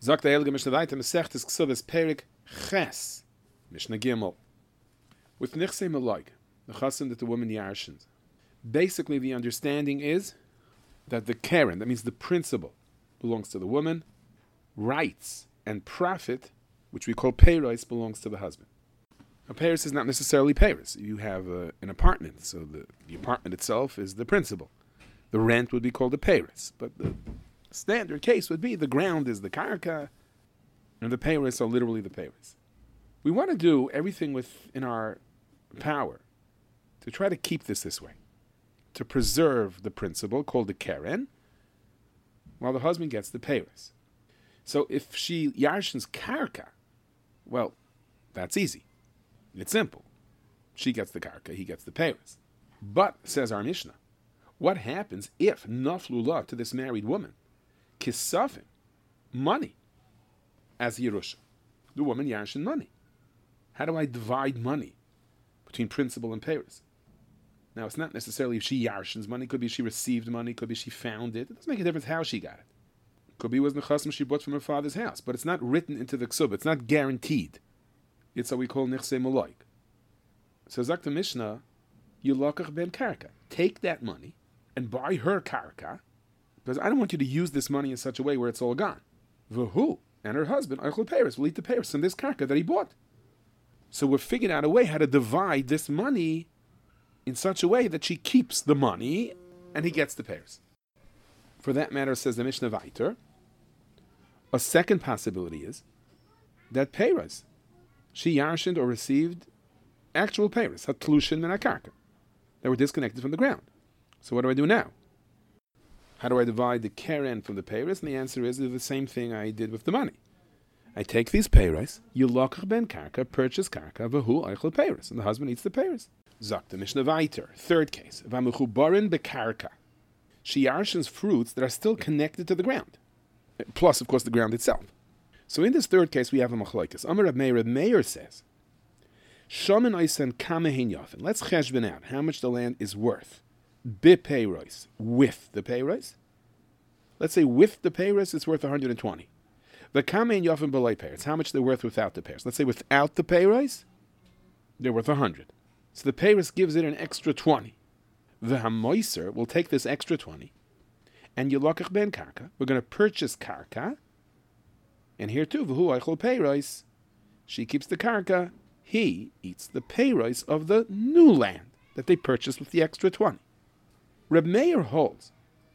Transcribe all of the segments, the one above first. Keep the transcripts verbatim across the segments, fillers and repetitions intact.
Sagt der Heilige Mishnah weiter, Mesechtes Ksubis Perik Ches, Mishnah Gimel. With Nichse Meloig, the chassan that the woman yarshins. Basically, the understanding is that the keren, that means the principal, belongs to the woman, rights and profit, which we call peiros, belongs to the husband. A peiros is not necessarily peiros. You have uh, an apartment, so the, the apartment itself is the principal. The rent would be called a peiros, but the standard case would be the ground is the karka, and the peiros are literally the peiros. We want to do everything within our power to try to keep this this way, to preserve the principle called the keren, while the husband gets the peiros. So if she yarshins karka, well, that's easy. It's simple. She gets the karka, he gets the peiros. But, says our Mishnah, what happens if naflula to this married woman, kisafim, money, as Yerusha? The woman yarshin money. How do I divide money between principal and peiros? Now, it's not necessarily if she yarshins money. Could be she received money. Could be she found it. It doesn't make a difference how she got it. Could be it was nechassim she bought from her father's house. But it's not written into the ksub. It's not guaranteed. It's what we call nichse meloig. So Zak the Mishnah, yulakach ben karka. Take that money and buy her karka, because I don't want you to use this money in such a way where it's all gone. V'hu and her husband, eichel peiros, will eat the peiros from this karka that he bought. So we've figured out a way how to divide this money in such a way that she keeps the money and he gets the peiros. For that matter, says the Mishnah Vayter, a second possibility is that peiros, she yarshined or received actual peiros, hatlushin min hakarka, that were disconnected from the ground. So what do I do now? How do I divide the keren from the peiros? And the answer is the same thing I did with the money. I take these peiros, yulakach ben karka, purchase karka, v'hu eichel peiros, and the husband eats the peiros. Zok the Mishnah Vayter. Third case, v'amechubarin bekarka. She yarshins fruits that are still connected to the ground, plus, of course, the ground itself. So in this third case, we have a machlokes. Amar Reb Meir, Reb Meir says, Shaman oisen kamehin yafen. Let's cheshbon out how much the land is worth. Bepeiros, with the peiros. Let's say with the peiros, it's worth one hundred twenty. The kamehin yafen belay peiros. How much they're worth without the peiros? Let's say without the peiros, they're worth one hundred. So the peiros gives it an extra twenty. The hamoiser will take this extra twenty, and yulakach ben karka. We're going to purchase karka, and here too, v'hu eichel peiros. She keeps the karka. He eats the peiros of the new land that they purchased with the extra twenty. Reb Meir holds.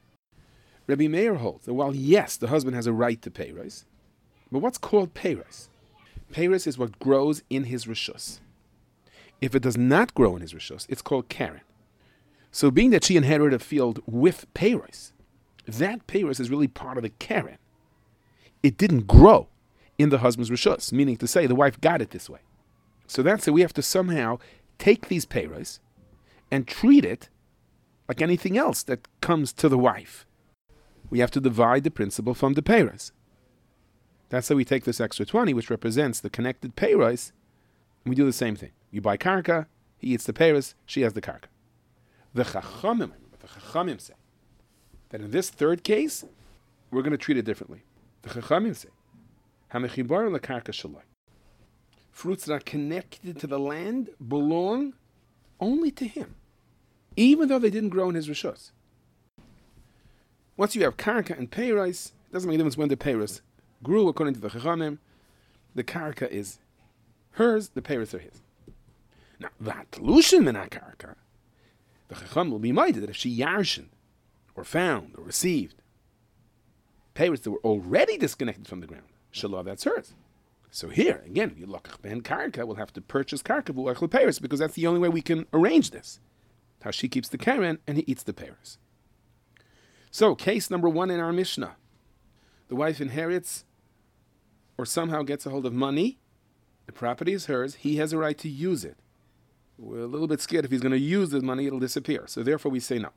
Rabbi Meir holds that while yes, the husband has a right to peiros, but what's called peiros? Peiros is what grows in his rishus. If it does not grow in his rishus, it's called keren. So being that she inherited a field with peiros, that peiros is really part of the keren. It didn't grow in the husband's rishus, meaning to say the wife got it this way. So that's it. We have to somehow take these peiros and treat it like anything else that comes to the wife. We have to divide the principal from the peiros. That's how we take this extra twenty, which represents the connected peiros, and we do the same thing. You buy karka, he eats the peiros, she has the karka. The chachamim, the chachamim say that in this third case, we're going to treat it differently. The chachamim say, "Hamechibar lekarka shalai." Fruits that are connected to the land belong only to him, even though they didn't grow in his rishos. Once you have karka and peiros, it doesn't make a difference when the peiros grew. According to the chachamim, the karka is hers, the peiros are his. Now, v'hatlushin min hakarka, the chacham will be minded that if she yarshin, or found, or received peiros that were already disconnected from the ground, shalah, that's hers. So here, again, you look ben karka, we'll have to purchase karka v'u'echel peiros, because that's the only way we can arrange this. How she keeps the keren and he eats the peiros. So, case number one in our Mishnah. The wife inherits or somehow gets a hold of money. The property is hers. He has a right to use it. We're a little bit scared if he's going to use the money, it'll disappear. So therefore we say no.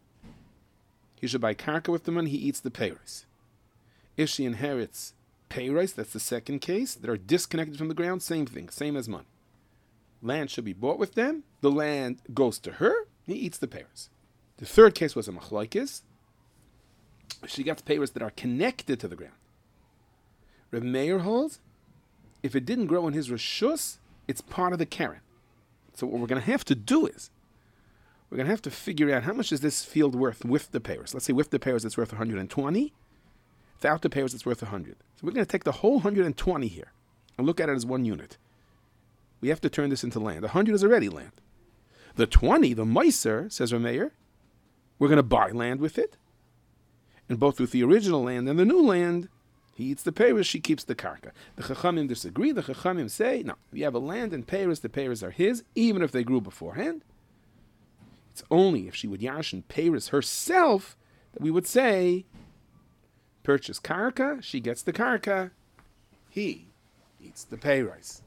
He should buy karka with the money, he eats the peiros. If she inherits peiros, that's the second case, that are disconnected from the ground, same thing, same as money. Land should be bought with them, the land goes to her, he eats the peiros. The third case was a machlokes. She gets peiros that are connected to the ground. Reb Meir holds, if it didn't grow in his Rishus, it's part of the Karen. So what we're going to have to do is, we're going to have to figure out how much is this field worth with the payers. Let's say with the payers it's worth one hundred twenty. Without the payers it's worth one hundred. So we're going to take the whole one hundred twenty here and look at it as one unit. We have to turn this into land. one hundred is already land. The twenty, the Meiser, says Rameir, we're going to buy land with it. And both with the original land and the new land, he eats the payers, she keeps the karka. The Chachamim disagree. The Chachamim say, no, we have a land and payers, the payers are his, even if they grew beforehand. It's only if she would yashin payers herself that we would say, purchase karka, she gets the karka, he eats the payers.